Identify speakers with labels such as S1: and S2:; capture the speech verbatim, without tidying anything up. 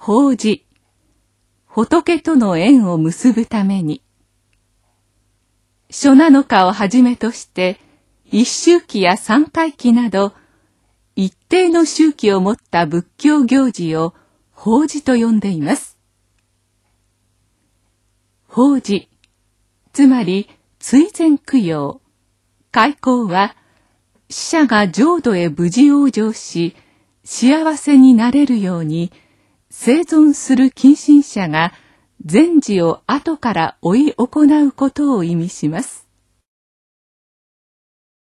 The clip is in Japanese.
S1: 法事、仏との縁を結ぶために、初七日をはじめとして一周忌や三回忌など一定の周期を持った仏教行事を法事と呼んでいます。法事、つまり追善供養、開講は死者が浄土へ無事往生し幸せになれるように生存する近親者が善事を後から追い行うことを意味します。